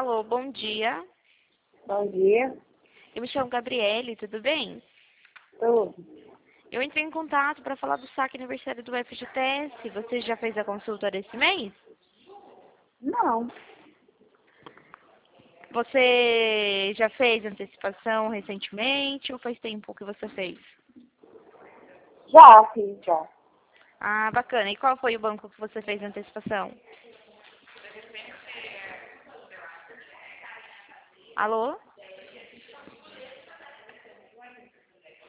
Alô, bom dia. Bom dia. Eu me chamo Gabriele, tudo bem? Tudo. Eu entrei em contato para falar do saque aniversário do FGTS. Você já fez a consulta desse mês? Não. Você já fez antecipação recentemente ou faz tempo que você fez? Já fiz, já. Ah, bacana. E qual foi o banco que você fez a antecipação? Alô?